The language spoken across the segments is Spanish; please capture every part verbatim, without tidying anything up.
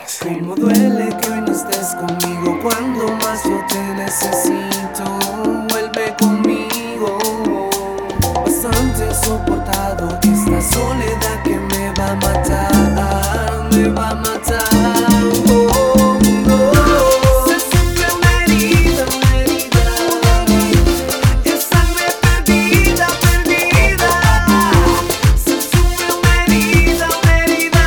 Cómo duele que hoy no estés conmigo cuando más yo te necesito. Vuelve conmigo. Bastante soportado esta soledad que me va a matar, me va a matar. Oh, no. Se sufre una herida, una herida. Es sangre perdida, perdida. Se sufre una herida, una herida.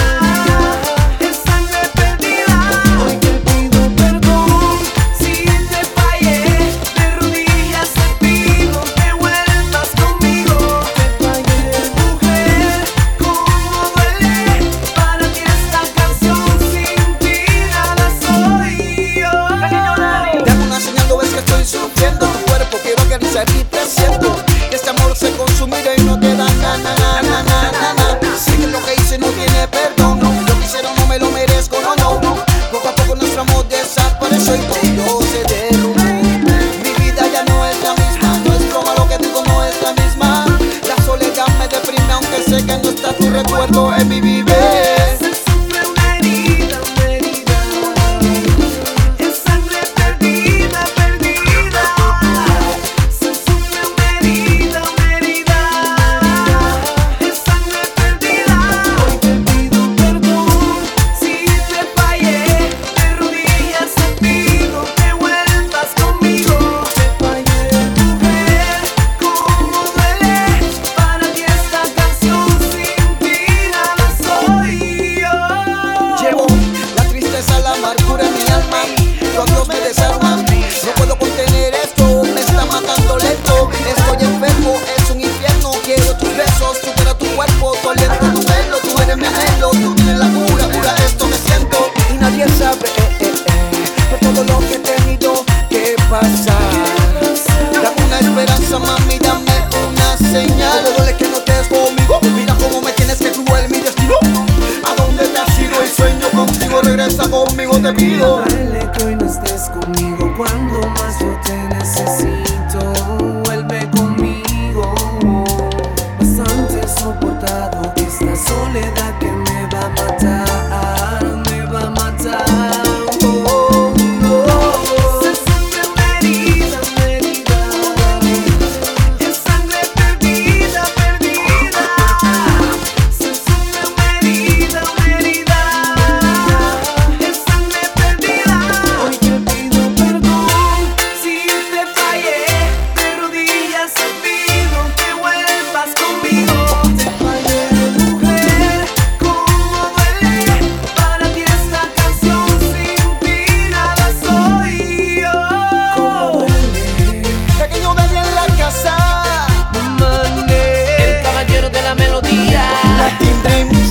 Es sangre perdida. Hoy te pido perdón si te fallé. De rodillas te pido que vuelvas conmigo. Te fallé, mujer, cómo duele para ti esta canción. Sin ti nada soy yo. Dame una señal, no ves que estoy sufriendo. Tu cuerpo quiero acariciar y te siento. Que este amor se consumirá y no te da na na na na na na na. Sé que lo que hice no tiene perdón. Lo que hicieron no me lo merezco, no, no. Poco a poco nuestro amor desapareció y todo se derrumbó. Mi vida ya no es la misma. No es broma lo que digo, no es la misma. La soledad me deprime aunque sé que no está tu recuerdo en mi vivir. Se sufre una herida, una herida. Es sangre perdida, perdida. Se sufre una herida, una herida. Es sangre perdida. Hoy te pido perdón si te fallé. De rodillas te pido que vuelvas conmigo. Te fallé, mujer, cómo duele para ti esta canción. Sin ti nada soy yo. Llevo la tristeza, la amargura en mi alma. Los dos me desarman. No puedo contener esto, me está matando lento. Estoy enfermo, es un infierno. Quiero tus besos, tú quiero tu cuerpo. Tu aliento, tu pelo, tú eres mi anhelo. Tú tienes la cura, cura esto me siento. Y nadie sabe eh, eh, eh, por todo lo que he tenido que pasar. Dame una esperanza, mami, dame una señal. No duele que no estés conmigo. Mira cómo me tienes, que cruel mi destino. ¿A dónde te has ido? Y sueño contigo, regresa conmigo, te pido. Duele que hoy no estés conmigo cuando más yo te necesito. Vuelve conmigo. Bastante soportado esta soledad que me va a matar, me va a matar. Oh, no. Se sufre una herida, una herida. Es sangre perdida, perdida. Se sufre una herida, una herida. Es sangre perdida. Hoy te pido perdón si te fallé. De rodillas te pido que vuelvas conmigo. Te fallé, mujer, cómo duele para ti esta canción. Sin ti nada soy yo. Cómo duele, Pequeño desde en la casa. Mané, El caballero de la melodía. Latin Dreams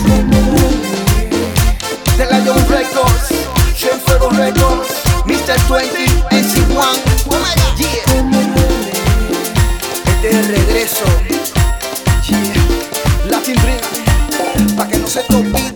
de la Young Records, Shen Fuego Records, mister veinte, N C uno, yeah. cómo duele. Este es el regreso, yeah. Latin Dream, pa' que no se te olvide.